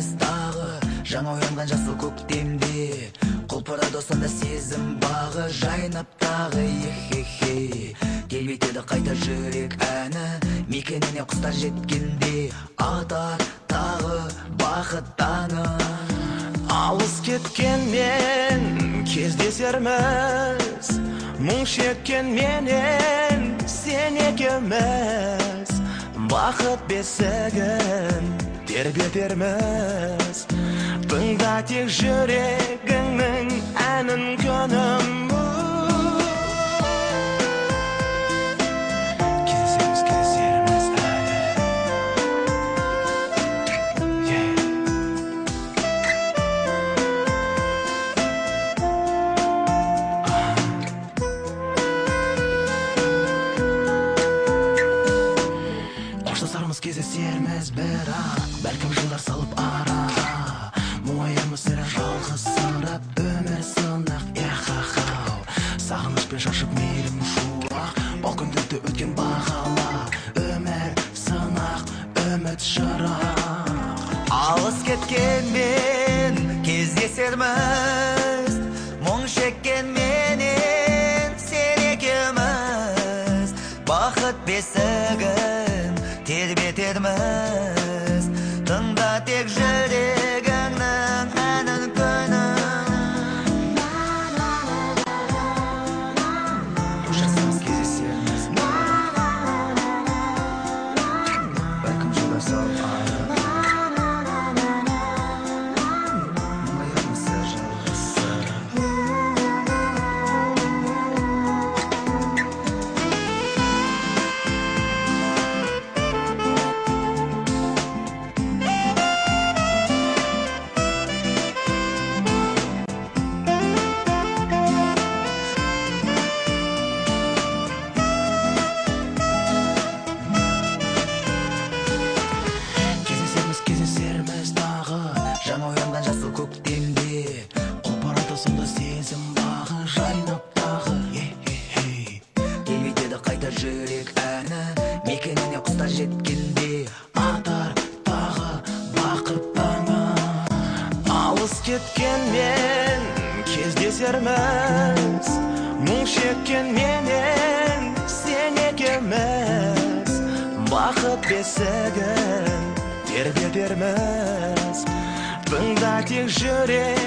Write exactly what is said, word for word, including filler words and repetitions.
тағы жаңа оянған жасыл көктемде құлпырады сонда сезім бағы жайнап тағы ехехе келбетеді қайта жүрек әні мекеніне құстар жеткенде атар тағы бақыт таңы алыс кеткенмен кездесерміз мұң шеккенменен сен екеуміз бақыт бесігін тербетерміз тыңда тек жүрегіңнің әнін күнім кездесерміз кездесерміз қоштасармыз кездесерміз бірақ бәлкім жылдар салып араға мұңайырмыз сірә жалғызсырап өмір сынақ яхахау сағынышпен шашып мейлім шуақ бұл күндерді өткен бағала өмір сынақ үміт шырақ алыс кеткенмен кездесерміз мұң шеккенменен сен екеуміз бақыт бесігін тербетерміз тыңда тек жүрегіңнің әнін күнім қоштасармыз кездесерміз бәлкім жылдар салып араға мұңайырмыз сірә жалғызсырап кездесерміз тағы жаңа оянған жасыл көктемде құлпырады сонда сезім бағы жайнап тағы ехехе келбетеді қайта жүрек әні мекеніне құстар жеткенде атар тағы бақыт таңы алыс кеткенмен кездесерміз мұң шеккенменен сен екеуміз бақыт бесігін тербетерміз тыңда тек жүрек